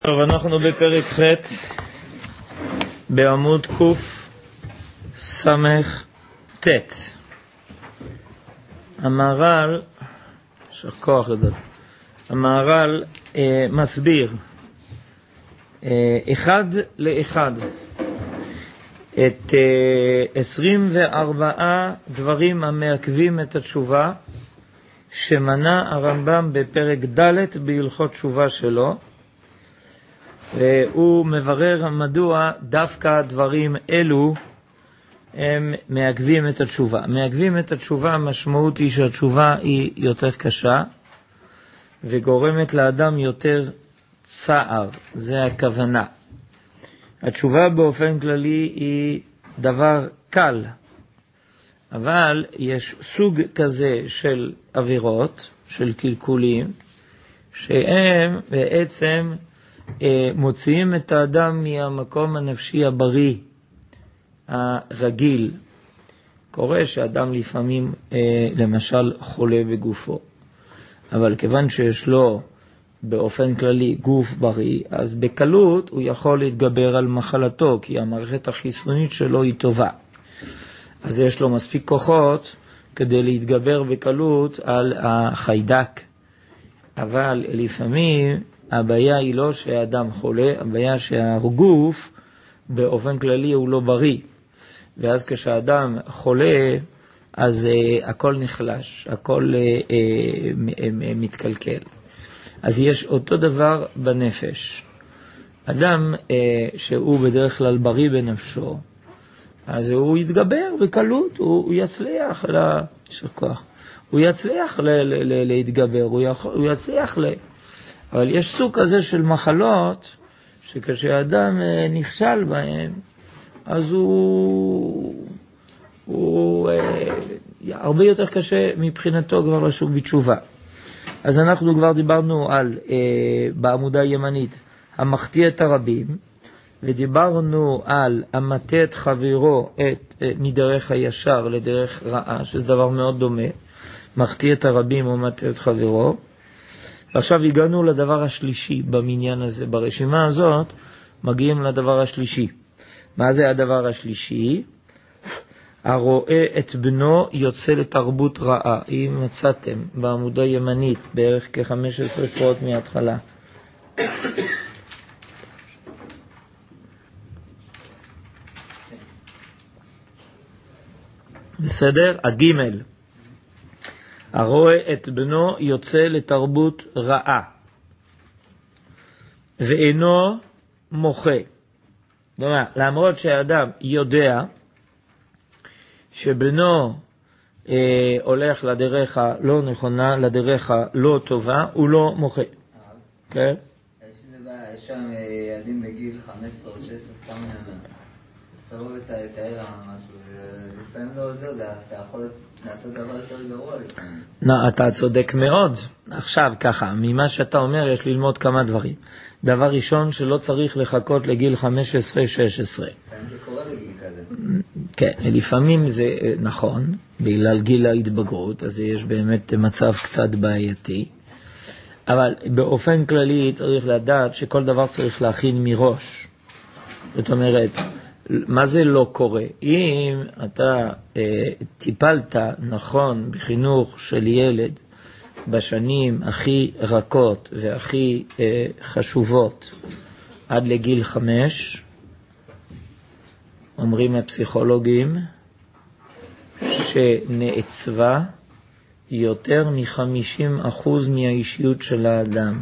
טוב, אנחנו בפרק ח' בעמוד קס"ט. המהר"ל, שכוח גדול, המהר"ל מסביר אחד לאחד את 24 דברים המעכבים את התשובה שמנה הרמב"ם בפרק ד' בהלכות תשובה שלו, והוא מברר מדוע דווקא דברים אלו הם מעכבים את התשובה. מעכבים את התשובה, המשמעות היא שהתשובה היא יותר קשה וגורמת לאדם יותר צער, זה הכוונה. התשובה באופן כללי היא דבר קל, אבל יש סוג כזה של עבירות, של קלקולים, שהם בעצם מוציאים את האדם מהמקום הנפשי הבריא, הרגיל. קורה שאדם לפעמים למשל חולה בגופו, אבל כיוון שיש לו באופן כללי גוף בריא, אז בקלות הוא יכול להתגבר על מחלתו, כי המערכת החיסונית שלו היא טובה. אז יש לו מספיק כוחות כדי להתגבר בקלות על החיידק. אבל לפעמים הבעיה היא לא שהאדם חולה, הבעיה שהגוף באופן כללי הוא לא בריא. ואז כשהאדם חולה, אז הכל נחלש, הכל מתקלקל. אז יש אותו דבר בנפש. אדם שהוא בדרך כלל בריא בנפשו, אז הוא יתגבר בקלות, הוא יצליח, הוא יצליח להתגבר, הוא יצליח אבל יש סוג כזה של מחלות, שכשאדם נכשל בהם, אז הוא הרבה יותר קשה מבחינתו כבר לשוב בתשובה. אז אנחנו כבר דיברנו על, בעמודה הימנית, המחטיא את הרבים, ודיברנו על המטה את חברו מדרך הישר לדרך רעה, שזה דבר מאוד דומה, מחטיא את הרבים או מטה את חברו. ועכשיו הגענו לדבר השלישי במניין הזה. ברשימה הזאת מגיעים לדבר השלישי. מה זה הדבר השלישי? הרואה את בנו יוצא לתרבות רעה. אם מצאתם בעמודה ימנית בערך כ-15 שעות מההתחלה. בסדר? הגימל. הרואה את בנו יוצא לתרבות רעה ואינו מוחה. כלומר, למרות שהאדם יודע שבנו הולך לדרך הלא נכונה, לדרך הלא טובה, הוא לא מוחה. כן? יש שם ילדים בגיל 15 או 16, סתם נאמר. אז תראו ותאר משהו, לפעמים לא עוזר, אתה יכול לעשות דבר יותר גרוע לפעמים. אתה צודק מאוד. עכשיו ככה, ממה שאתה אומר יש ללמוד כמה דברים. דבר ראשון, שלא צריך לחכות לגיל 15-16. זה קורה בגיל כזה. כן, לפעמים זה נכון, בגלל גיל ההתבגרות, אז יש באמת מצב קצת בעייתי. אבל באופן כללי צריך לדעת שכל דבר צריך להכין מראש. זאת אומרת, מה זה לא קורה? אם אתה טיפלת נכון בחינוך של ילד בשנים הכי רכות והכי חשובות עד לגיל 5, אומרים הפסיכולוגים שנעצבה יותר מ-50% מהאישיות של האדם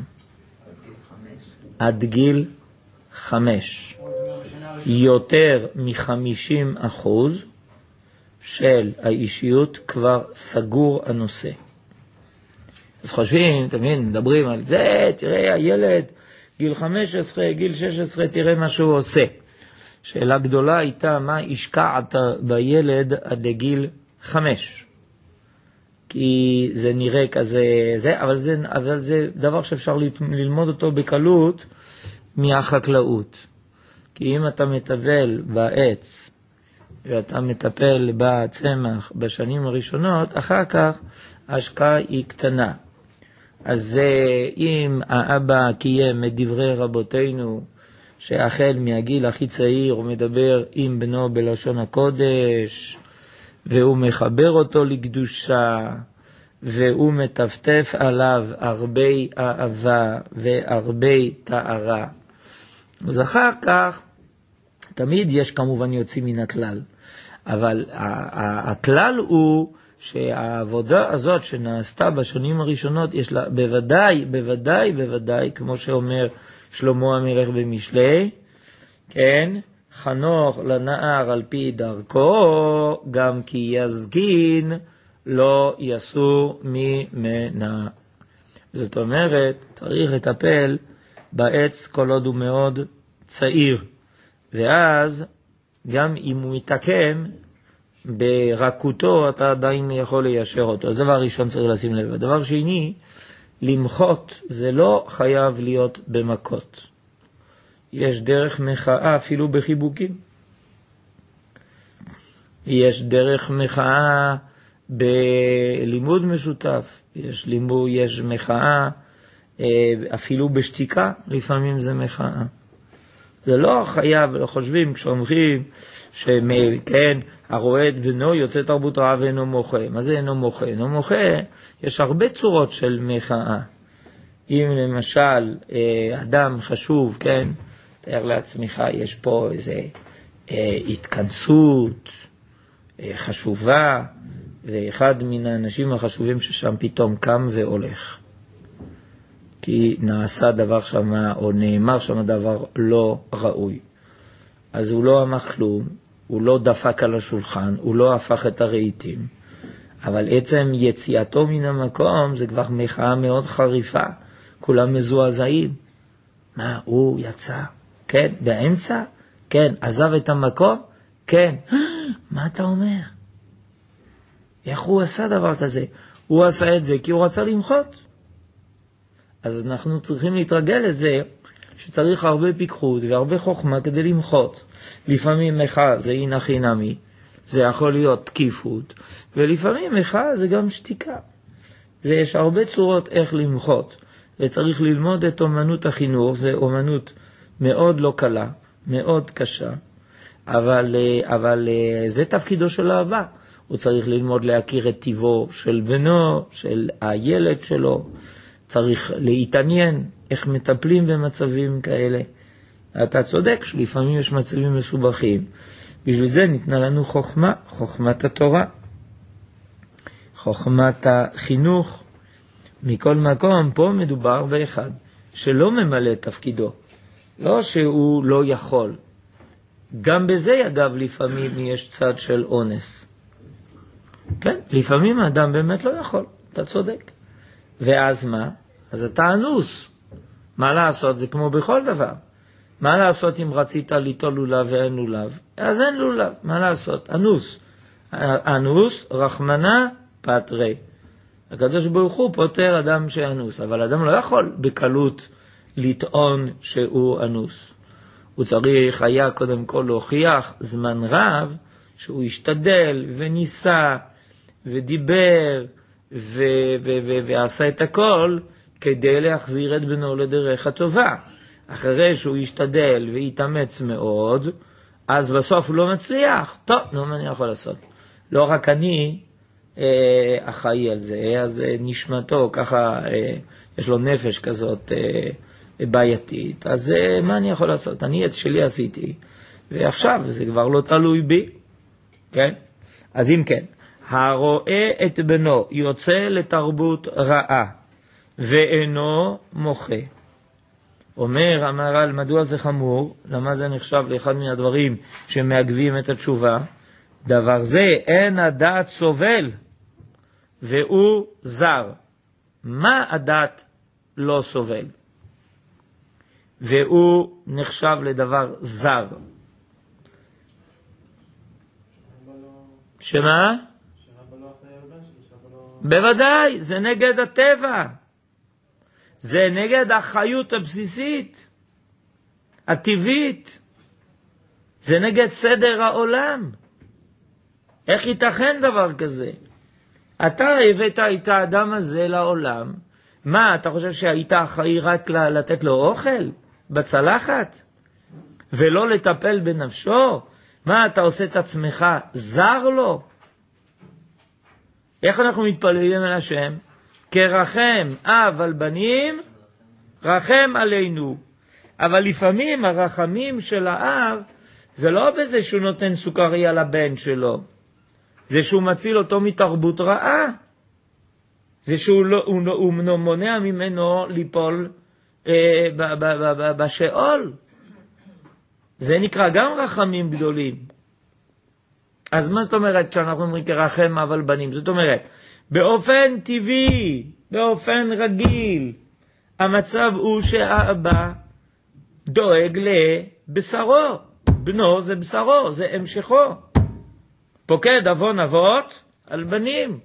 עד גיל 5. יותר מ-50% של האישיות כבר סגור הנושא. אז חושבים, תמיד מדברים על זה, תראה הילד, גיל 15, גיל 16, תראה מה שהוא עושה. שאלה גדולה הייתה, מה השקעת בילד עד לגיל 5? כי זה נראה כזה, אבל זה דבר שאפשר ללמוד אותו בקלות מהחקלאות. כי אם אתה מטפל בעץ ואתה מטפל בצמח בשנים הראשונות, אחר כך ההשקעה היא קטנה. אז אם האבא קיים את דברי רבותינו, שהחל מהגיל הכי צעיר הוא מדבר עם בנו בלשון הקודש, והוא מחבר אותו לקדושה, והוא מטפטף עליו הרבה אהבה והרבה תארה. אז אחר כך, תמיד יש כמובן יוצאים מן הכלל, אבל הכלל הוא שהעבודה הזאת שנעשתה בשנים הראשונות, יש לה בוודאי, כמו שאומר שלמה המלך במשלי, כן, חנוך לנער על פי דרכו, גם כי יזגין לא יסור ממנה. זאת אומרת, צריך לטפל בעץ כל עוד הוא מאוד צעיר, ואז גם אם הוא מתעקם ברכותו, אתה עדיין יכול ליישר אותו. אז דבר ראשון צריך לשים לב. הדבר שני, למחות זה לא חייב להיות במכות. יש דרך מחאה אפילו בחיבוקים. יש דרך מחאה בלימוד משותף. יש מחאה אפילו בשתיקה, לפעמים זה מחאה. זה לא חייב, לא חושבים כשאומרים שכן, הרואה את בנו יוצא תרבות רעה ואינו מוחה. מה זה אינו מוחה? אינו מוחה, יש הרבה צורות של מחאה. אם למשל אדם חשוב, כן, תאר לעצמך, יש פה איזה התכנסות חשובה, ואחד מן האנשים החשובים ששם פתאום קם והולך. כי נעשה דבר שם, או נאמר שם דבר לא ראוי. אז הוא לא אמר כלום, הוא לא דפק על השולחן, הוא לא הפך את הרהיטים. אבל עצם יציאתו מן המקום זה כבר מחאה מאוד חריפה. כולם מזועזעים. מה, הוא יצא? כן, באמצע? כן, עזב את המקום? כן. מה אתה אומר? איך הוא עשה דבר כזה? הוא עשה את זה כי הוא רצה למחות. אז אנחנו צריכים להתרגל לזה שצריך הרבה פיקחות והרבה חוכמה כדי למחות. לפעמים מחאה זה אין הכי נמי, זה יכול להיות תקיפות, ולפעמים מחאה זה גם שתיקה. יש הרבה צורות איך למחות, וצריך ללמוד את אומנות החינוך, זה אומנות מאוד לא קלה, מאוד קשה, אבל זה תפקידו של האבא. הוא צריך ללמוד להכיר את טבעו של בנו, של הילד שלו, צריך להתעניין איך מטפלים במצבים כאלה. אתה צודק שלפעמים יש מצבים מסובכים. בשביל זה ניתנה לנו חוכמה, חוכמת התורה, חוכמת החינוך. מכל מקום, פה מדובר באחד שלא ממלא תפקידו. לא שהוא לא יכול. גם בזה, אגב, לפעמים יש צד של אונס. כן, לפעמים האדם באמת לא יכול. אתה צודק. ואז מה? אז אתה אנוס. מה לעשות? זה כמו בכל דבר. מה לעשות אם רצית ליטול לולב ואין לולב? אז אין לולב. מה לעשות? אנוס. אנוס, רחמנה, פטרי. הקדוש ברוך הוא פותר אדם שאנוס, אבל אדם לא יכול בקלות לטעון שהוא אנוס. הוא צריך היה קודם כל להוכיח זמן רב שהוא השתדל וניסה ודיבר ועשה את הכל כדי להחזיר את בנו לדרך הטובה. אחרי שהוא ישתדל ויתאמץ מאוד, אז בסוף הוא לא מצליח. טוב, נו, מה אני יכול לעשות? לא רק אני אחראי על זה, אז נשמתו ככה, יש לו נפש כזאת בעייתית, אז מה אני יכול לעשות? אני את שלי עשיתי, ועכשיו זה כבר לא תלוי בי. כן? אז אם כן, הרואה את בנו יוצא לתרבות רעה, ואינו מוחה. אומר המהר"ל, מדוע זה חמור? למה זה נחשב לאחד מן הדברים שמעכבים את התשובה? דבר זה אין הדעת סובל, והוא זר. מה הדעת לא סובל? והוא נחשב לדבר זר. שמה? בוודאי, זה נגד הטבע. זה נגד החיות הבסיסית, הטבעית. זה נגד סדר העולם. איך ייתכן דבר כזה? אתה הבאת את האדם הזה לעולם, מה, אתה חושב שהיית אחראי רק לתת לו אוכל בצלחת? ולא לטפל בנפשו? מה, אתה עושה את עצמך זר לו? איך אנחנו מתפללים על השם? כרחם אב על בנים, רחם עלינו. אבל לפעמים הרחמים של האב, זה לא בזה שהוא נותן סוכריה לבן שלו. זה שהוא מציל אותו מתרבות רעה. זה שהוא הוא מונע ממנו ליפול בשאול. זה נקרא גם רחמים גדולים. אז מה זאת אומרת כשאנחנו אומרים כרחם אב על בנים? זאת אומרת, באופן טבעי, באופן רגיל, המצב הוא שהאבא דואג לבשרו. בנו זה בשרו, זה המשכו. פוקד אבון אבות על בנים.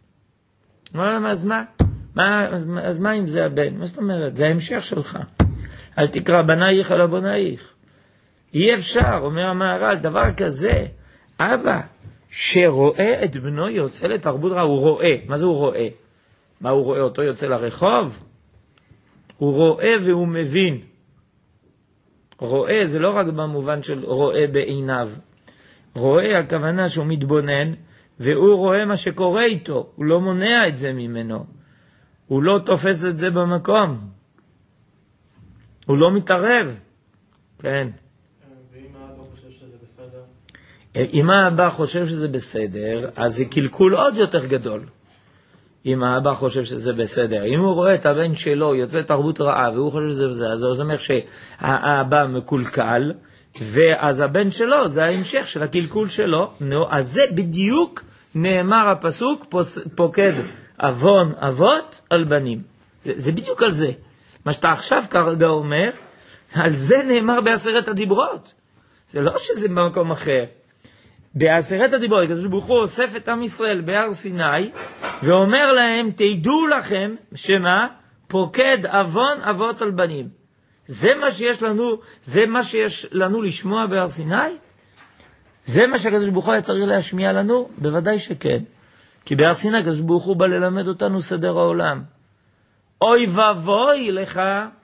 אז מה אם זה הבן? מה זאת אומרת? זה ההמשך שלך. אל תקרא בנייך על בנייך. אי אפשר, אומר המהר"ל, דבר כזה. אבא שרואה את בנו יוצא לתרבות רעה, הוא רואה. מה זה הוא רואה? מה הוא רואה? אותו יוצא לרחוב? הוא רואה והוא מבין. רואה זה לא רק במובן של רואה בעיניו. רואה הכוונה שהוא מתבונן, והוא רואה מה שקורה איתו. הוא לא מונע את זה ממנו. הוא לא תופס את זה במקום. הוא לא מתערב. כן. ואם האבא חושב שזה בסדר? אם האבא חושב שזה בסדר, אז זה קלקול עוד יותר גדול. אם האבא חושב שזה בסדר. אם הוא רואה את הבן שלו יוצא תרבות רעה, והוא חושב שזה בסדר, אז זה אומר שהאבא מקולקל, ואז הבן שלו זה ההמשך של הקלקול שלו. אז זה בדיוק נאמר הפסוק, פוקד אבון אבות על בנים. זה בדיוק על זה. מה שאתה עכשיו כרגע אומר, על זה נאמר בעשרת הדיברות. זה לא שזה במקום אחר. בעשרת הדיברות, הקדוש ברוך הוא אוסף את עם ישראל בהר סיני, ואומר להם, תדעו לכם, שמה? פוקד אבון אבות על בנים. זה מה שיש לנו לשמוע בהר סיני? זה מה שהקדוש ברוך הוא היה צריך להשמיע לנו? בוודאי שכן. כי בהר סיני הקדוש ברוך הוא בא ללמד אותנו סדר העולם. אוי ואבוי לך,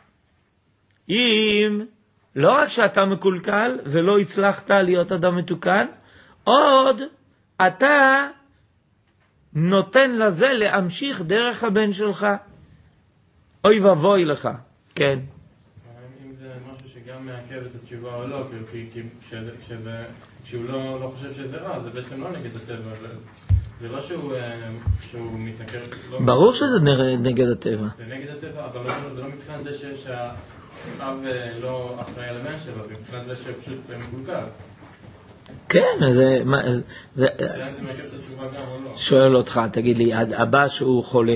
אם לא רק שאתה מקולקל ולא הצלחת להיות אדם מתוקן, עוד אתה נותן לזה להמשיך דרך הבן שלך. אוי ואבוי לך. כן. אם זה משהו שגם מעכב את התשובה או לא, כשהוא לא חושב שזה רע, זה בעצם לא נגד הטבע. זה לא שהוא מתעכב. ברור שזה נגד הטבע. זה נגד הטבע, אבל זה לא מבחינת זה שהאב לא אחראי על הבן שלו, זה מבחינת זה שפשוט מקולקל. כן, זה מעכב את התשובה גם או לא? שואל אותך, תגיד לי, אבא שהוא חולה,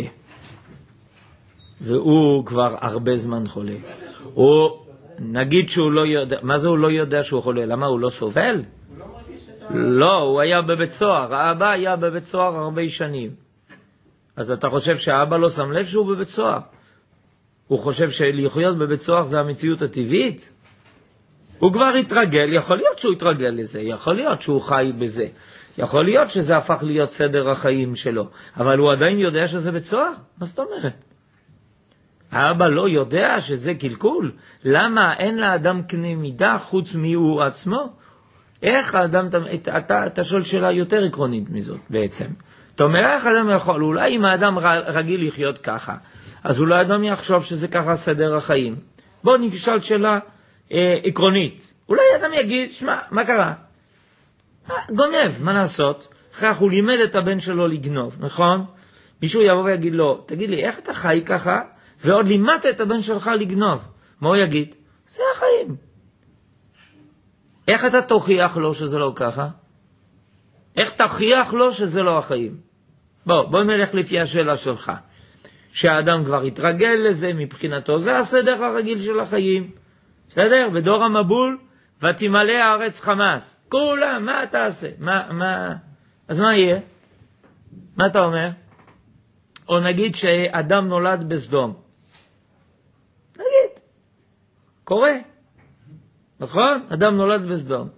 והוא כבר הרבה זמן חולה, נגיד שהוא לא יודע, מה זה הוא לא יודע שהוא חולה? למה הוא לא סובל? לא, הוא היה בבית סוהר, האבא היה בבית סוהר הרבה שנים. אז אתה חושב שהאבא לא שם לב שהוא בבית סוהר? הוא חושב שלחיות בבית סוהר זה המציאות הטבעית? הוא כבר התרגל, יכול להיות שהוא התרגל לזה, יכול להיות שהוא חי בזה, יכול להיות שזה הפך להיות סדר החיים שלו, אבל הוא עדיין יודע שזה בית סוהר? מה זאת אומרת? האבא לא יודע שזה קלקול? למה אין לאדם קנה מידה חוץ הוא עצמו? איך האדם, אתה שואל שאלה יותר עקרונית מזאת בעצם. אתה אומר, איך האדם יכול? אולי אם האדם רגיל לחיות ככה, אז אולי האדם יחשוב שזה ככה סדר החיים. בוא נשאל שאלה עקרונית. אולי האדם יגיד, שמע, מה קרה? גונב, מה לעשות? אחרי הוא לימד את הבן שלו לגנוב, נכון? מישהו יבוא ויגיד לו, תגיד לי, איך אתה חי ככה? ועוד לימדת את הבן שלך לגנוב. מה הוא יגיד? זה החיים. איך אתה תוכיח לו שזה לא ככה? איך תוכיח לו שזה לא החיים? בוא נלך לפי השאלה שלך. שהאדם כבר התרגל לזה מבחינתו, זה הסדר הרגיל של החיים. בסדר? בדור המבול, ותמלא הארץ חמאס. כולם, מה אתה עושה? אז מה יהיה? מה אתה אומר? או נגיד שאדם נולד בסדום. נגיד. קורה. נכון? אדם נולד בסדום.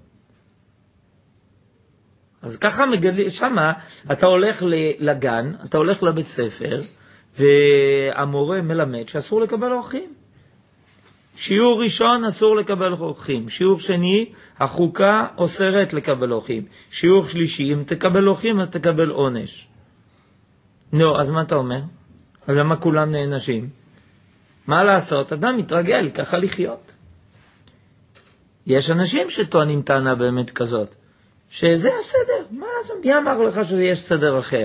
אז ככה מגדלים, שמה, אתה הולך לגן, אתה הולך לבית ספר, והמורה מלמד שאסור לקבל אורחים. שיעור ראשון אסור לקבל אורחים. שיעור שני, החוקה אוסרת לקבל אורחים. שיעור שלישי, אם תקבל אורחים, אתה תקבל עונש. נו, אז מה אתה אומר? אז למה כולם נענשים? מה לעשות? אדם מתרגל ככה לחיות. יש אנשים שטוענים טענה באמת כזאת, שזה הסדר. מי אמר לך שיש סדר אחר?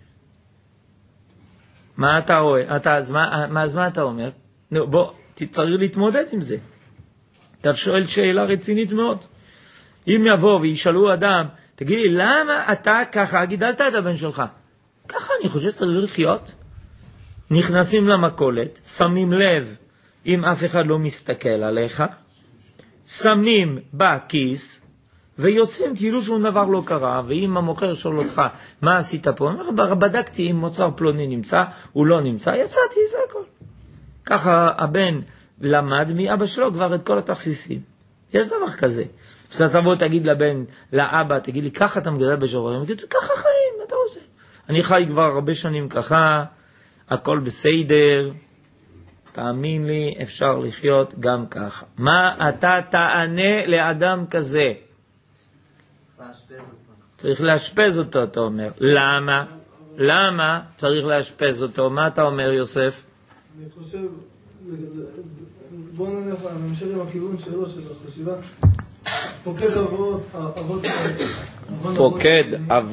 מה אתה רואה? אז מה אתה אומר? נו, בוא, צריך להתמודד עם זה. אתה שואל שאלה רצינית מאוד. אם יבוא וישאלו אדם, תגיד לי, למה אתה ככה גידלת את הבן שלך? ככה אני חושב שצריך לחיות. נכנסים למכולת, שמים לב אם אף אחד לא מסתכל עליך, שמים בכיס ויוצאים כאילו שום דבר לא קרה, ואם המוכר שואל אותך מה עשית פה, אני אומר, בדקתי אם מוצר פלוני נמצא, הוא לא נמצא, יצאתי, זה הכל. ככה הבן למד מאבא שלו כבר את כל התכסיסים. יש דבר כזה. כשאתה תבוא תגיד לבן, לאבא, תגיד לי, ככה אתה מגדל בשוברים, תגיד, ככה חיים, מה אתה עושה? אני חי כבר הרבה שנים ככה, הכל בסדר, תאמין לי, אפשר לחיות גם ככה. מה אתה תענה לאדם כזה? צריך לאשפז אותו, אתה אומר. למה? למה צריך לאשפז אותו? מה אתה אומר, יוסף? אני חושב, בוא נלך להמשך עם הכיוון שלו, של החשיבה. פוקד אבות, פוקד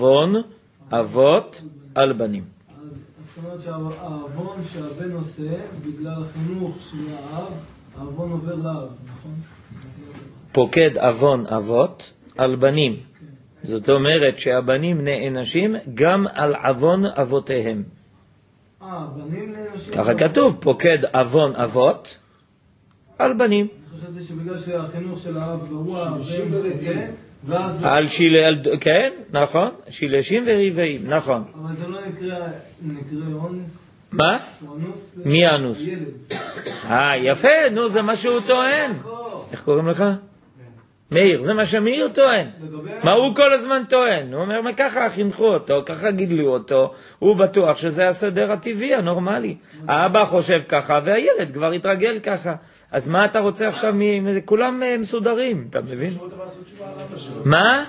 אבות על בנים. זאת אומרת שהאבון שהבן עושה, בגלל החינוך של האב, האבון עובר לאב, נכון? פוקד אבון אבות על בנים. זאת אומרת שהבנים נענשים גם על אבון אבותיהם. בנים נענשים? ככה כתוב, פוקד אבון אבות על בנים. אני חושבת שבגלל שהחינוך של האב גרוע, הבן, על כן, נכון, שילשים ורבעים, נכון. אבל זה לא נקרא אונס? מה? מי אנוס? יפה, נו, זה מה שהוא טוען. איך קוראים לך? מאיר, זה מה שמאיר טוען. מה הוא כל הזמן טוען? הוא אומר, ככה חינכו אותו, ככה גידלו אותו, הוא בטוח שזה הסדר הטבעי, הנורמלי. האבא חושב ככה, והילד כבר התרגל ככה. אז מה אתה רוצה עכשיו? כולם מסודרים, אתה מבין? מה?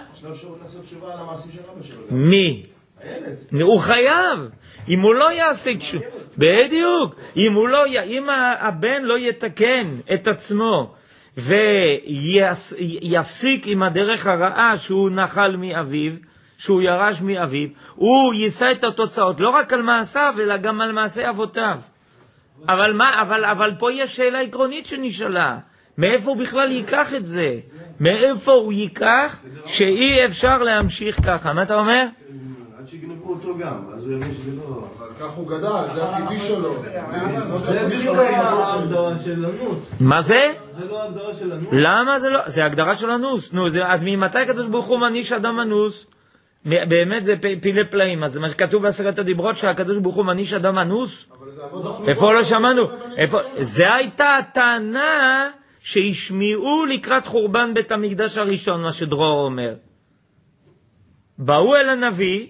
מי? הוא חייב. אם הוא לא יעשה תשובה, בדיוק, אם הבן לא יתקן את עצמו, ויפסיק עם הדרך הרעה שהוא נחל מאביו, שהוא ירש מאביו, הוא יישא את התוצאות לא רק על מעשיו אלא גם על מעשי אבותיו. אבל פה יש שאלה עקרונית שנשאלה, מאיפה הוא בכלל ייקח את זה? מאיפה הוא ייקח שאי אפשר להמשיך ככה? מה אתה אומר? עד שיגנבו אותו גם, אז הוא יבין שזה לא... אבל כך הוא גדל, זה הטבעי שלו. זה בדיוק ההגדרה של אנוס. מה זה? זה לא ההגדרה של אנוס. למה זה לא? זה הגדרה של אנוס. נו, אז ממתי הקדוש ברוך הוא מניש אדם אנוס? באמת זה פילי פלאים. אז מה שכתוב בעשרת הדיברות שהקדוש ברוך הוא מניש אדם אנוס? איפה לא שמענו? זה הייתה הטענה שהשמיעו לקראת חורבן בית המקדש הראשון, מה שדרור אומר. באו אל הנביא,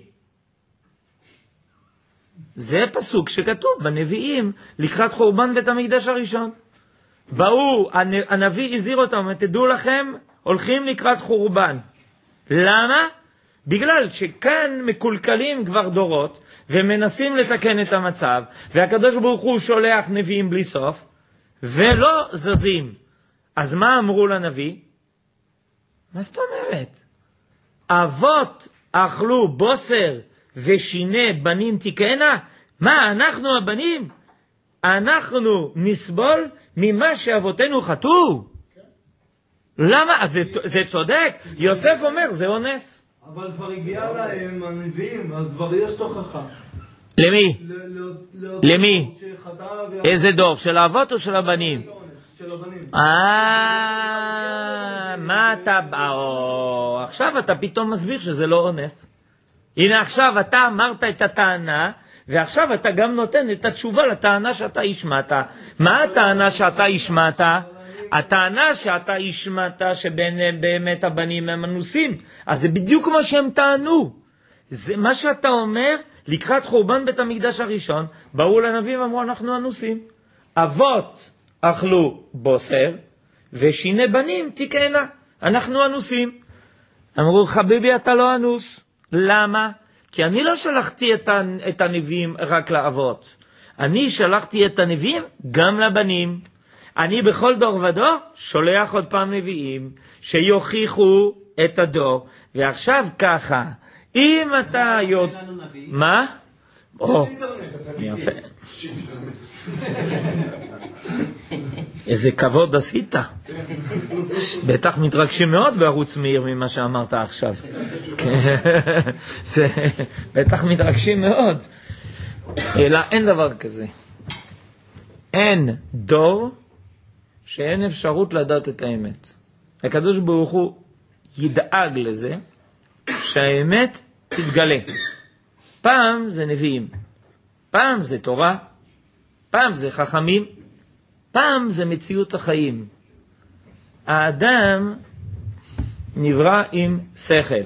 זה פסוק שכתוב בנביאים לקראת חורבן בית המקדש הראשון. באו, הנביא הזהיר אותם, תדעו לכם, הולכים לקראת חורבן. למה? בגלל שכאן מקולקלים כבר דורות, ומנסים לתקן את המצב, והקדוש ברוך הוא שולח נביאים בלי סוף, ולא זזים. אז מה אמרו לנביא? מה זאת אומרת? אבות אכלו בוסר ושיני בנים תיקנה? מה, אנחנו הבנים? אנחנו נסבול ממה שאבותינו חטאו? למה? אז זה צודק. יוסף אומר, זה אונס. אבל כבר הגיע להם הנביאים, אז כבר יש תוכחה. למי? למי? איזה דור? של האבות או של הבנים? של הבנים. מה אתה... עכשיו אתה פתאום מסביר שזה לא אונס. הנה עכשיו אתה אמרת את הטענה, ועכשיו אתה גם נותן את התשובה לטענה שאתה השמעת. מה הטענה שאתה השמעת? הטענה שאתה השמעת שבאמת הבנים הם אנוסים. אז זה בדיוק מה שהם טענו. זה מה שאתה אומר, לקראת חורבן בית המקדש הראשון, באו לנביאים ואמרו, אנחנו אנוסים. אבות אכלו בוסר, ושיני בנים תקענה. אנחנו אנוסים. אמרו, חביבי, אתה לא אנוס. למה? כי אני לא שלחתי את הנביאים רק לאבות. אני שלחתי את הנביאים גם לבנים. אני בכל דור ודור שולח עוד פעם נביאים שיוכיחו את הדור. ועכשיו ככה, אם אתה יודע... מה? יפה. איזה כבוד עשית. בטח מתרגשים מאוד בערוץ מאיר ממה שאמרת עכשיו. בטח מתרגשים מאוד. אלא אין דבר כזה. אין דור שאין אפשרות לדעת את האמת. הקדוש ברוך הוא ידאג לזה שהאמת תתגלה. פעם זה נביאים, פעם זה תורה, פעם זה חכמים, פעם זה מציאות החיים. האדם נברא עם שכל.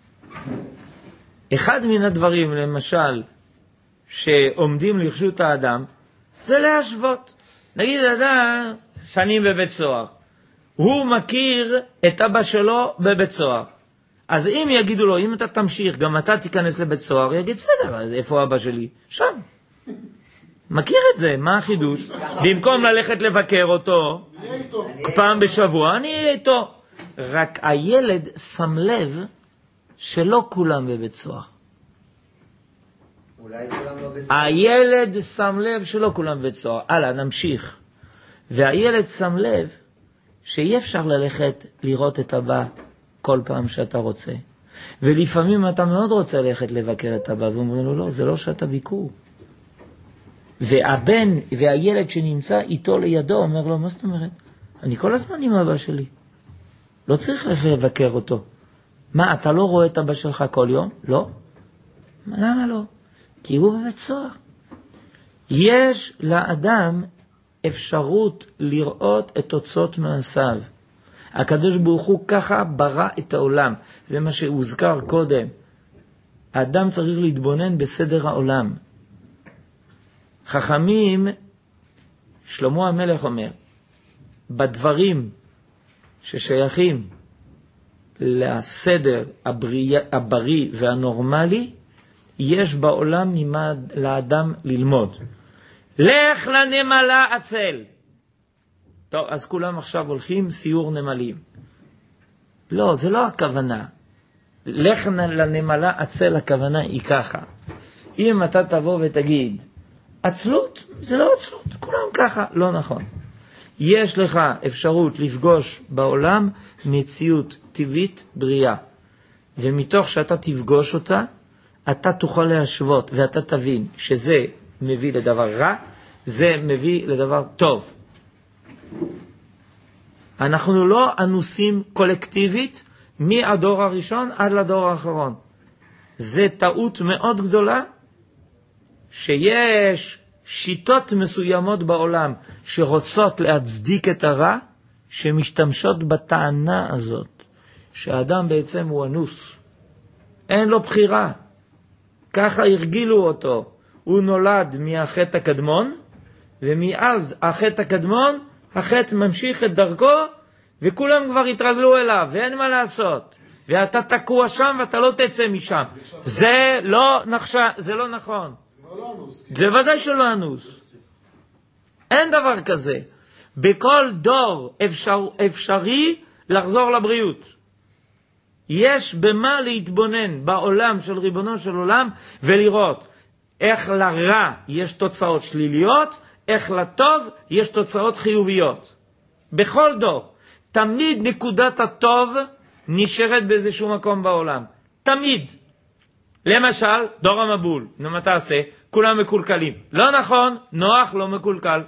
אחד מן הדברים, למשל, שעומדים לרשות האדם, זה להשוות. נגיד אדם שנים בבית סוהר, הוא מכיר את אבא שלו בבית סוהר. אז אם יגידו לו, אם אתה תמשיך, גם אתה תיכנס לבית סוהר, יגיד, בסדר, אז איפה אבא שלי? שם. מכיר את זה, מה החידוש? במקום ללכת לבקר אותו, פעם בשבוע, אני אהיה איתו. רק הילד שם לב שלא כולם בבית סוהר. הילד שם לב שלא כולם בבית סוהר. הלאה, נמשיך. והילד שם לב שאי אפשר ללכת לראות את אבא כל פעם שאתה רוצה. ולפעמים אתה מאוד רוצה ללכת לבקר את אבא, ואומרים לו, לא, זה לא שאתה ביקור. והבן והילד שנמצא איתו לידו אומר לו, מה זאת אומרת? אני כל הזמן עם אבא שלי. לא צריך לבקר אותו. מה, אתה לא רואה את אבא שלך כל יום? לא. למה לא? כי הוא בבית סוהר. יש לאדם אפשרות לראות את תוצאות מעשיו. הקדוש ברוך הוא ככה ברא את העולם. זה מה שהוזכר קודם. האדם צריך להתבונן בסדר העולם. חכמים, שלמה המלך אומר, בדברים ששייכים לסדר הבריא והנורמלי, יש בעולם ממה לאדם ללמוד. לך לנמלה עצל. טוב, אז כולם עכשיו הולכים סיור נמלים. לא, זה לא הכוונה. לך לנמלה עצל, הכוונה היא ככה. אם אתה תבוא ותגיד, עצלות, זה לא עצלות, כולם ככה, לא נכון. יש לך אפשרות לפגוש בעולם מציאות טבעית בריאה. ומתוך שאתה תפגוש אותה, אתה תוכל להשוות ואתה תבין שזה מביא לדבר רע, זה מביא לדבר טוב. אנחנו לא אנוסים קולקטיבית מהדור הראשון עד לדור האחרון. זה טעות מאוד גדולה שיש שיטות מסוימות בעולם שרוצות להצדיק את הרע, שמשתמשות בטענה הזאת, שהאדם בעצם הוא אנוס. אין לו בחירה. ככה הרגילו אותו. הוא נולד מהחטא הקדמון, ומאז החטא הקדמון, החטא ממשיך את דרכו, וכולם כבר התרגלו אליו, ואין מה לעשות. ואתה תקוע שם ואתה לא תצא משם. זה לא נכון. זה ודאי שלא אנוס. אין דבר כזה. בכל דור אפשרי לחזור לבריאות. יש במה להתבונן בעולם של ריבונו של עולם ולראות איך לרע יש תוצאות שליליות, איך לטוב יש תוצאות חיוביות. בכל דור. תמיד נקודת הטוב נשארת באיזשהו מקום בעולם. תמיד. למשל, דור המבול. נו, מה תעשה? כולם מקולקלים. לא נכון, נוח לא מקולקל.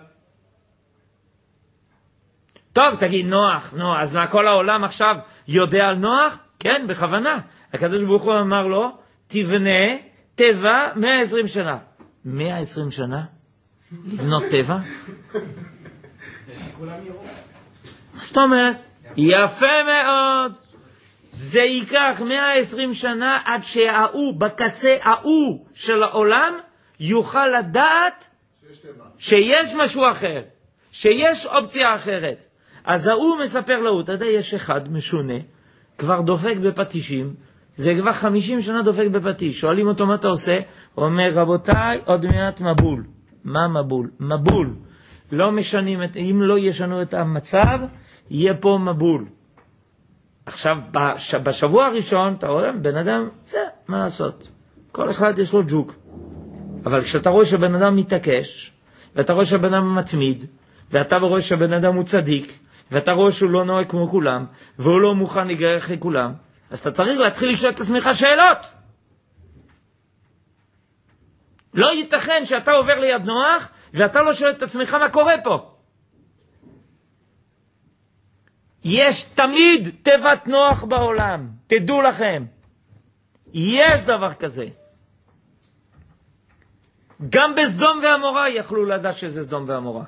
טוב, תגיד נוח, אז מה, כל העולם עכשיו יודע על נוח? כן, בכוונה. הקדוש ברוך הוא אמר לו, תבנה טבע 120 שנה. 120 שנה? לבנות טבע? זאת אומרת, יפה מאוד. זה ייקח 120 שנה עד שהאו, בקצה האו של העולם, יוכל לדעת שיש משהו אחר, שיש אופציה אחרת. אז האו מספר לו, אתה יודע, יש אחד משונה, כבר דופק בפטישים, זה כבר 50 שנה דופק בפטיש. שואלים אותו מה אתה עושה? הוא אומר, רבותיי, עוד מעט מבול. מה מבול? מבול. לא משנים, אם לא ישנו את המצב, יהיה פה מבול. עכשיו, בשבוע הראשון, אתה רואה, בן אדם, מה לעשות? כל אחד יש לו ג'וק. אבל כשאתה רואה שבן אדם מתעקש, ואתה רואה שבן אדם מתמיד, ואתה רואה שבן אדם הוא צדיק, ואתה רואה שהוא לא נוהג כמו כולם, והוא לא מוכן להיגרר אחרי כולם, אז אתה צריך להתחיל לשאול את עצמך שאלות. לא ייתכן שאתה עובר ליד נוח, ואתה לא שואל את עצמך מה קורה פה. יש תמיד תיבת נוח בעולם, תדעו לכם. יש דבר כזה. גם בסדום ועמורה יכלו לדעת שזה סדום ועמורה.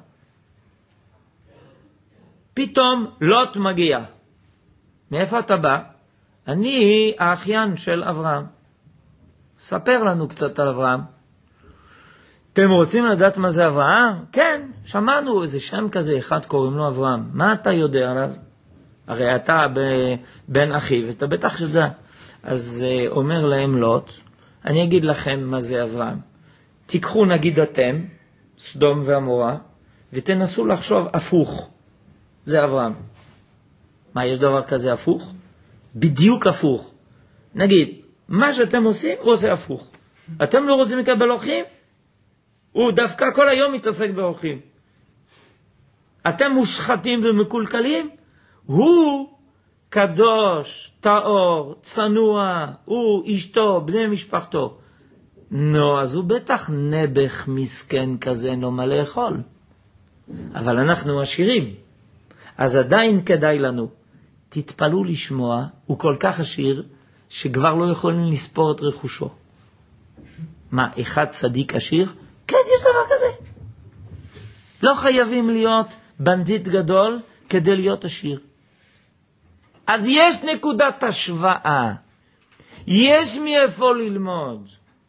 פתאום לוט מגיע. מאיפה אתה בא? אני האחיין של אברהם. ספר לנו קצת על אברהם. אתם רוצים לדעת מה זה אברהם? כן, שמענו איזה שם כזה אחד קוראים לו אברהם. מה אתה יודע עליו? הרי אתה בן אחיו, אתה בטח יודע. אז אומר להם לוט, אני אגיד לכם מה זה אברהם. תיקחו נגיד אתם, סדום ועמורה, ותנסו לחשוב הפוך. זה אברהם. מה, יש דבר כזה הפוך? בדיוק הפוך. נגיד, מה שאתם עושים, הוא עושה הפוך. אתם לא רוצים לקבל אורחים? הוא דווקא כל היום מתעסק באורחים. אתם מושחתים ומקולקלים? הוא קדוש, טהור, צנוע, הוא אשתו, בני משפחתו. נו, אז הוא בטח נבח מסכן כזה, אין לו מה לאכול. אבל אנחנו עשירים. אז עדיין כדאי לנו. תתפלו לשמוע, הוא כל כך עשיר, שכבר לא יכולים לספור את רכושו. מה, אחד צדיק עשיר? כן, יש דבר כזה. לא חייבים להיות בנדיט גדול כדי להיות עשיר. אז יש נקודת השוואה. יש מאיפה ללמוד.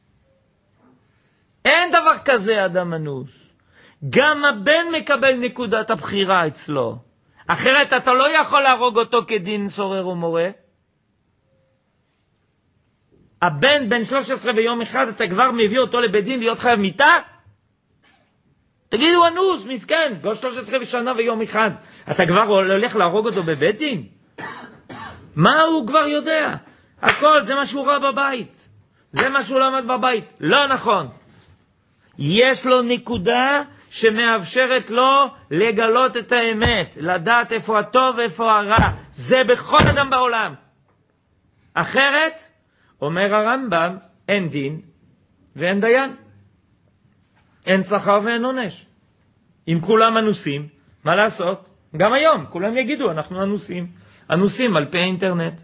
אין דבר כזה אדם אנוס. גם הבן מקבל נקודת הבחירה אצלו. אחרת אתה לא יכול להרוג אותו כדין סורר ומורה. הבן בן 13 ביום אחד אתה כבר מביא אותו לבית דין להיות חייב מיתה? תגידו אנוס, מסכן, לא 13 שנה ויום אחד. אתה כבר הולך להרוג אותו בבית דין? מה הוא כבר יודע? הכל זה מה שהוא ראה בבית. זה מה שהוא למד בבית. לא נכון. יש לו נקודה שמאפשרת לו לגלות את האמת, לדעת איפה הטוב ואיפה הרע. זה בכל אדם בעולם. אחרת, אומר הרמב"ם, אין דין ואין דיין. אין שכר ואין עונש. אם כולם אנוסים, מה לעשות? גם היום, כולם יגידו, אנחנו אנוסים. אנוסים על פי האינטרנט.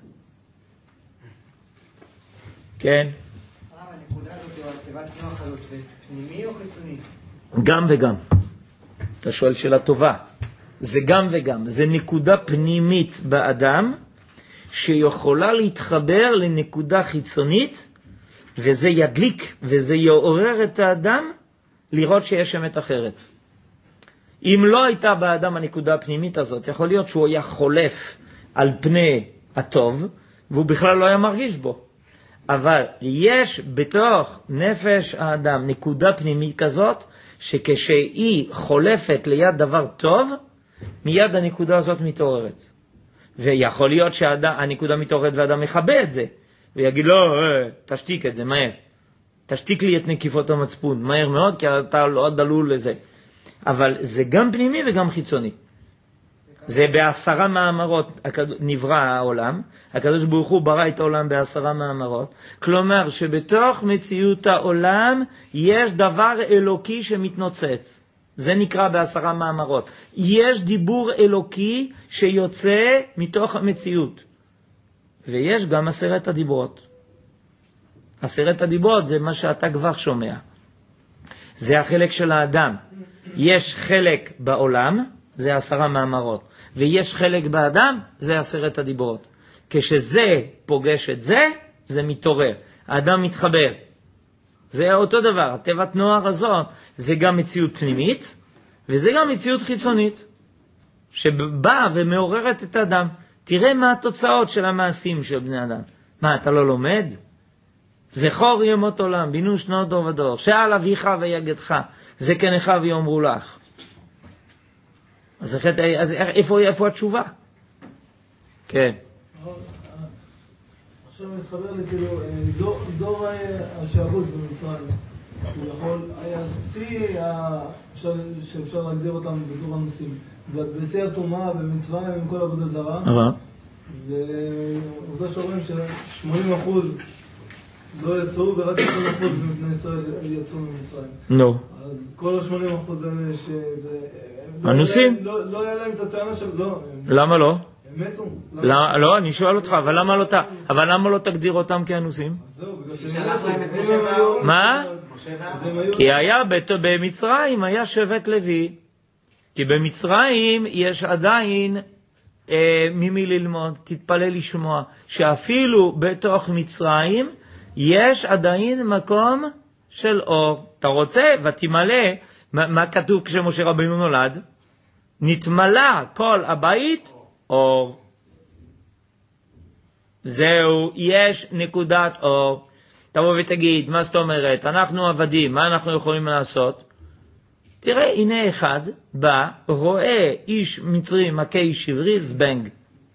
כן. הנקודה הזאת, או התיבת נוח הזאת, זה פנימי או חיצוני? גם וגם. אתה שואל שאלה טובה. זה גם וגם. זה נקודה פנימית באדם, שיכולה להתחבר לנקודה חיצונית, וזה ידליק, וזה יעורר את האדם, לראות שיש אמת אחרת. אם לא הייתה באדם הנקודה הפנימית הזאת, יכול להיות שהוא היה חולף על פני הטוב, והוא בכלל לא היה מרגיש בו. אבל יש בתוך נפש האדם נקודה פנימית כזאת, שכשהיא חולפת ליד דבר טוב, מיד הנקודה הזאת מתעוררת. ויכול להיות שהנקודה מתעוררת והאדם מכבה את זה, ויגיד לו, תשתיק את זה, מהר. תשתיק לי את נקיפות המצפון, מהר מאוד, כי אתה לא דלול לזה. אבל זה גם פנימי וגם חיצוני. זה ב10 מאמרות נברא העולם. הקדוש ברוך הוא ברא את העולם ב10 מאמרות. כלומר שבתוך מציאות העולם יש דבר אלוקי שמתנוצץ. זה נקרא ב10 מאמרות. יש דיבור אלוקי שיוצא מתוך המציאות. ויש גם 10 הדיברות. 10 הדיברות זה מה שאתה כבר שומע. זה החלק של האדם. יש חלק בעולם, זה 10 מאמרות. ויש חלק באדם, זה 10 הדיברות. כשזה פוגש את זה, זה מתעורר. האדם מתחבר. זה אותו דבר. הטבעת נוער הזאת, זה גם מציאות פנימית, וזה גם מציאות חיצונית, שבאה ומעוררת את האדם. תראה מה התוצאות של המעשים של בני אדם. מה, אתה לא לומד? זכור ימות עולם, בינו שנות דור ודור, שאל אביך ויגדך, זקנך ויאמרו לך. אז איפה התשובה? כן. עכשיו מתחבר לי כאילו, דור השעבוד במצרים, הוא יכול, היה שיא, שאפשר להגדיר אותם בתור הנושאים, בשיא התרומה במצרים עם כל עבודה זרה, ועובדה שאומרים ש80% לא יצאו, ורק 20% מבני ישראל יצאו ממצרים. נו. אז כל ה80% האלה שזה... הנוסעים? לא היה להם את הטענה של... לא. למה לא? הם מתו. לא, אני שואל אותך, אבל למה לא תגדיר אותם כהנוסעים? זהו, בגלל מה? כי היה במצרים, היה שבט לוי. כי במצרים יש עדיין ממי ללמוד, תתפלל לשמוע, שאפילו בתוך מצרים יש עדיין מקום של אור. אתה רוצה? ותמלא, מה כתוב כשמשה רבינו נולד? נתמלא כל הבית אור. זהו, יש נקודת אור. תבוא ותגיד, מה זאת אומרת? אנחנו עבדים, מה אנחנו יכולים לעשות? תראה, הנה אחד בא, רואה איש מצרי מכה איש עברי, זבנג.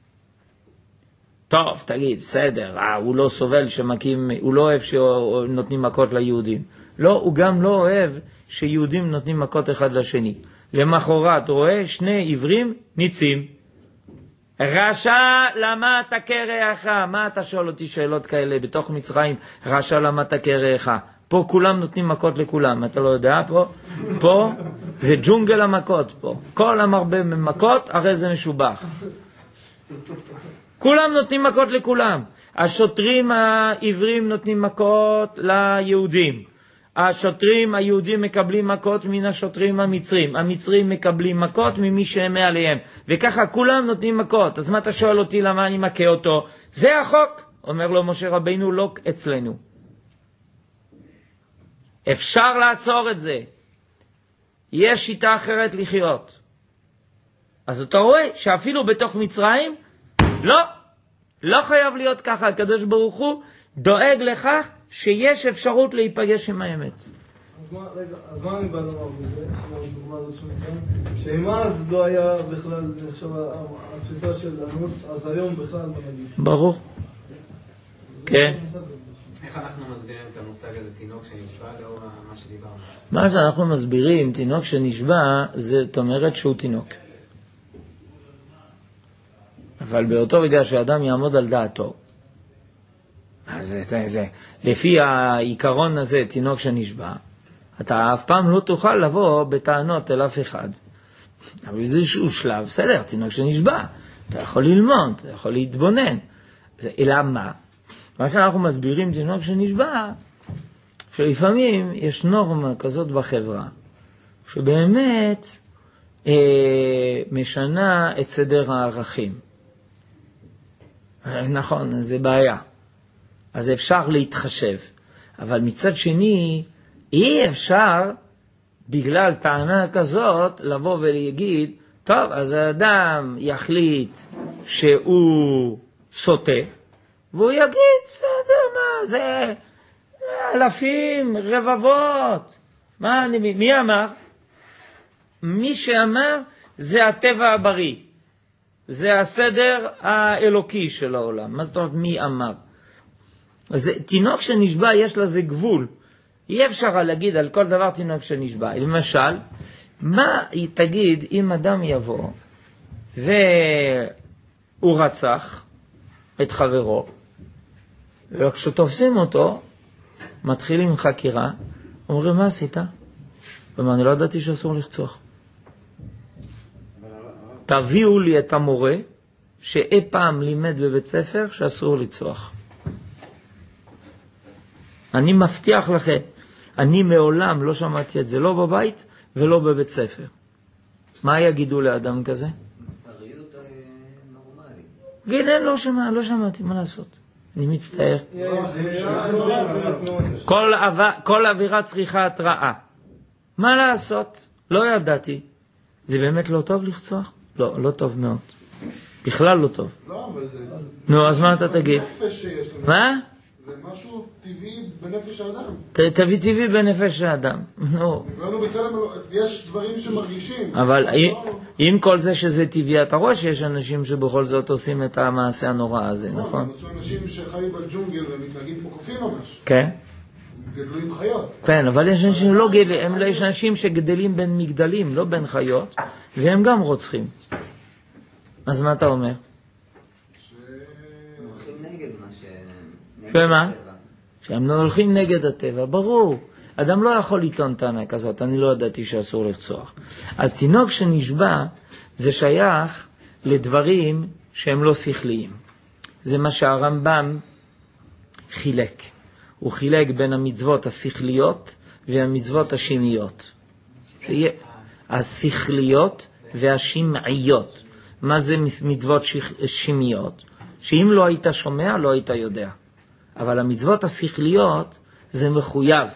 טוב, תגיד, בסדר, הוא לא סובל שמקים, הוא לא אוהב שנותנים מכות ליהודים. לא, הוא גם לא אוהב שיהודים נותנים מכות אחד לשני. למחרת רואה שני עברים ניצים. רשע, למה תכה רעך? מה אתה שואל אותי שאלות כאלה בתוך מצרים? רשע, למה תכה רעך? פה כולם נותנים מכות לכולם, אתה לא יודע פה זה ג'ונגל המכות פה. כל המרבה ממכות, הרי זה משובח. כולם נותנים מכות לכולם. השוטרים העברים נותנים מכות ליהודים. השוטרים היהודים מקבלים מכות מן השוטרים המצרים. המצרים מקבלים מכות ממי שהם מעליהם. וככה כולם נותנים מכות. אז מה אתה שואל אותי למה אני מכה אותו? זה החוק. אומר לו משה רבינו, לא אצלנו. אפשר לעצור את זה. יש שיטה אחרת לחיות. אז אתה רואה שאפילו בתוך מצרים, לא חייב להיות ככה. הקדוש ברוך הוא דואג לכך שיש אפשרות להיפגש עם האמת. אז מה אני בא לומר בזה? הדוגמה הזאת של מצרים? שאם אז לא היה בכלל, עכשיו התפיסה של אנוס, אז היום בכלל לא נגיד. ברור. כן. איך אנחנו מסבירים את המושג הזה, תינוק שנשבע, לאור מה שדיברנו? מה שאנחנו מסבירים, תינוק שנשבע, זאת אומרת שהוא תינוק. אבל באותו רגע שאדם יעמוד על דעתו, אז זה, לפי העיקרון הזה, תינוק שנשבע, אתה אף פעם לא תוכל לבוא בטענות אל אף אחד. אבל איזשהו שלב, בסדר, תינוק שנשבע, אתה יכול ללמוד, אתה יכול להתבונן. אלא מה? מה שאנחנו מסבירים תינוק שנשבע, שלפעמים יש נורמה כזאת בחברה, שבאמת משנה את סדר הערכים. נכון, זה בעיה. אז אפשר להתחשב. אבל מצד שני, אי אפשר, בגלל טענה כזאת, לבוא ולהגיד, טוב, אז האדם יחליט שהוא סוטה, והוא יגיד, בסדר, מה, זה אלפים, רבבות. מי אמר? מי שאמר, זה הטבע הבריא. זה הסדר האלוקי של העולם. מה זאת אומרת, מי אמר? אז תינוק שנשבע, יש לזה גבול. אי אפשר להגיד על כל דבר תינוק שנשבע. למשל, מה תגיד אם אדם יבוא, והוא רצח את חברו, וכשתופסים אותו, מתחילים חקירה, אומרים, מה עשית? ומה, אני לא ידעתי שאסור לרצוח. תביאו לי את המורה שאי פעם לימד בבית ספר שאסור לרצוח. אני מבטיח לכם, אני מעולם לא שמעתי את זה, לא בבית ולא בבית ספר. מה יגידו לאדם כזה? מוסריות נורמלית. גיד, לא שמעתי, מה לעשות? אני מצטער. כל אווירה צריכה התראה. מה לעשות? לא ידעתי. זה באמת לא טוב לרצוח? לא, לא טוב מאוד. בכלל לא טוב. לא, אבל זה... נו, אז מה אתה תגיד? מה? זה משהו טבעי בנפש האדם. תביא טבעי בנפש האדם. נו. יש דברים שמרגישים. אבל עם כל זה שזה טבעי, אתה רואה שיש אנשים שבכל זאת עושים את המעשה הנורא הזה, נכון? מצאו אנשים שחיים בג'ונגל ומתנהגים פה קופים ממש. כן. גדלו עם חיות. כן, אבל יש אנשים לא גדלים, יש אנשים שגדלים בין מגדלים, לא בין חיות, והם גם רוצחים. אז מה אתה אומר? הולכים נגד מה ש... ומה? שהם לא הולכים נגד הטבע, ברור. אדם לא יכול לטעון טענה כזאת, אני לא ידעתי שאסור לרצוח. אז תינוק שנשבע, זה שייך לדברים שהם לא שכליים. זה מה שהרמב"ם חילק. הוא חילק בין המצוות השכליות והמצוות השמעיות. השכליות והשמעיות. מה זה מצוות שמעיות? שאם לא היית שומע, לא היית יודע. אבל המצוות השכליות זה מחויב.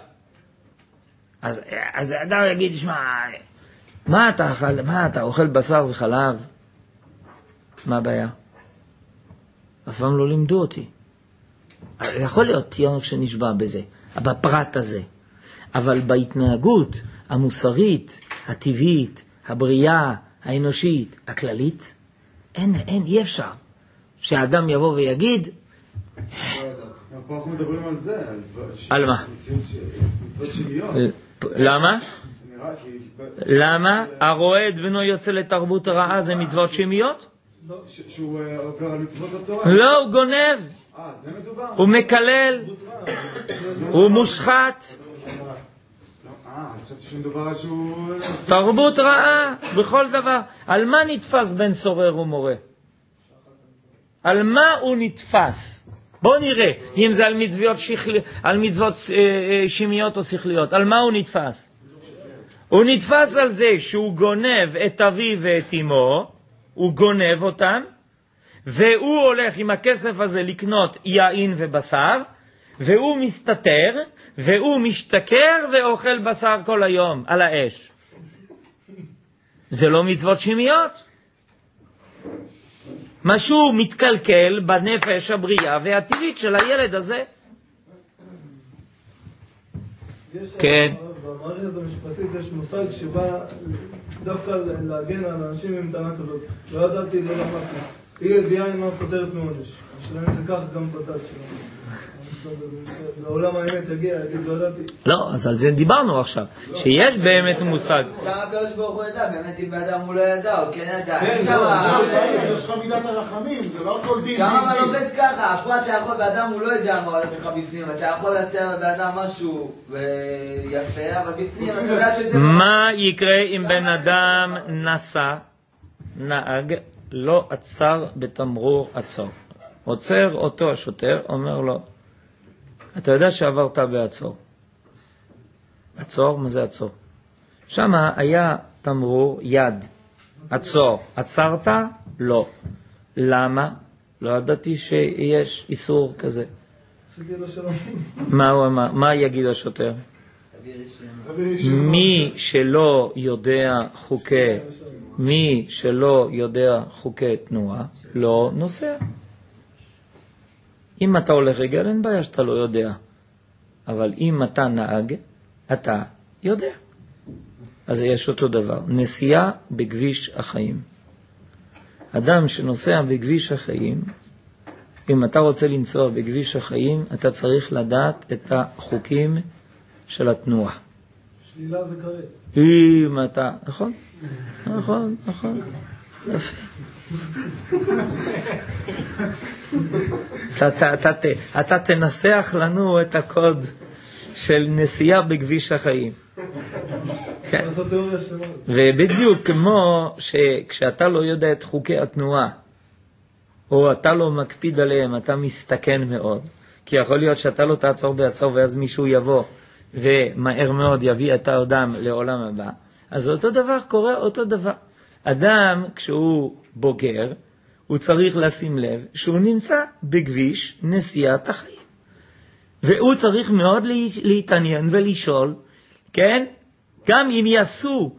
אז האדם יגיד, תשמע, מה אתה אוכל בשר וחלב? מה הבעיה? אף פעם לא לימדו אותי. יכול להיות תינוק שנשבע בזה, בפרט הזה. אבל בהתנהגות המוסרית, הטבעית, הבריאה, האנושית, הכללית, אי אפשר. שהאדם יבוא ויגיד, פה אנחנו מדברים על זה. על מה? מצוות שמיות. למה? למה? הרואה את בנו יוצא לתרבות רעה זה מצוות שמיות? לא, שהוא עובר על מצוות התורה. לא, הוא גונב. זה מדובר. הוא מקלל. הוא מושחת. חשבתי שמדובר שהוא... תרבות רעה, בכל דבר. על מה נתפס בן סורר ומורה? על מה הוא נתפס? בואו נראה, אם זה על מצוות שמיות או שכליות, על מה הוא נתפס? הוא נתפס על זה שהוא גונב את אביו ואת אמו, הוא גונב אותם, והוא הולך עם הכסף הזה לקנות יין ובשר, והוא מסתתר, והוא משתכר ואוכל בשר כל היום על האש. זה לא מצוות שמיות. משהו מתקלקל בנפש הבריאה והטבעית של הילד הזה. כן. במערכת המשפטית יש מושג שבא דווקא להגן על אנשים עם טענה כזאת. לא ידעתי, לא למדתי. אי ידיעה אינה פותרת מעונש. השאלה אם זה כך גם בדת שלנו. בעולם האמת יגיע, יגיד, לא ידעתי. לא, אז על זה דיברנו עכשיו. שיש באמת מושג. שם הקדוש ברוך הוא ידע, באמת אם באדם הוא לא ידע, הוא כן ידע. יש לך מידת הרחמים, זה לא כל דין. שם אבל עובד ככה, פה אתה יכול, באדם הוא לא יודע מה הולך לך בפנים, אתה יכול לצייר באדם משהו יפה, אבל בפנים אתה יודע שזה... מה יקרה אם בן אדם נהג, לא עצר בתמרור עצור? עוצר אותו השוטר, אומר לו, אתה יודע שעברת בעצור. עצור, מה זה עצור? שם היה תמרור יד, עצור. עצרת? לא. למה? לא ידעתי שיש איסור כזה. מה הוא אמר? מה יגיד השוטר? מי שלא יודע חוקי תנועה, לא נוסע. אם אתה הולך רגל, אין בעיה שאתה לא יודע. אבל אם אתה נהג, אתה יודע. אז יש אותו דבר. נסיעה בכביש החיים. אדם שנוסע בכביש החיים, אם אתה רוצה לנסוע בכביש החיים, אתה צריך לדעת את החוקים של התנועה. שלילה זה קרה. אם אתה... נכון? יפה. אתה תנסח לנו את הקוד של נסיעה בכביש החיים. ובדיוק כמו שכשאתה לא יודע את חוקי התנועה, או אתה לא מקפיד עליהם, אתה מסתכן מאוד. כי יכול להיות שאתה לא תעצור בעצור, ואז מישהו יבוא ומהר מאוד יביא את האדם לעולם הבא. אז אותו דבר קורה אותו דבר. אדם כשהוא בוגר, הוא צריך לשים לב שהוא נמצא בכביש נסיעת החיים. והוא צריך מאוד להתעניין ולשאול, כן? גם אם יעשו,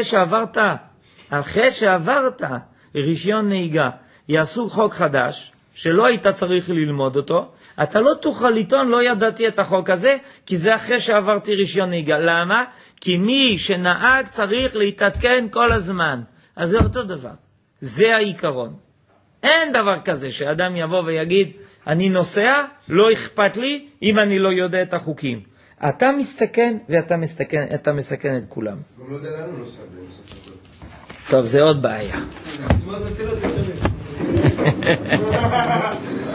אחרי שעברת רישיון נהיגה, יעשו חוק חדש, שלא היית צריך ללמוד אותו, אתה לא תוכל לטעון, לא ידעתי את החוק הזה, כי זה אחרי שעברתי רישיון נהיגה. למה? כי מי שנהג צריך להתעדכן כל הזמן. אז זה אותו דבר. זה העיקרון. אין דבר כזה שאדם יבוא ויגיד, אני נוסע, לא אכפת לי אם אני לא יודע את החוקים. אתה מסתכן ואתה מסכן את כולם. גם לא יודע לאן הוא נוסע בסוף הכל. טוב, זה עוד בעיה. זאת אומרת, נסיעה זה שנים.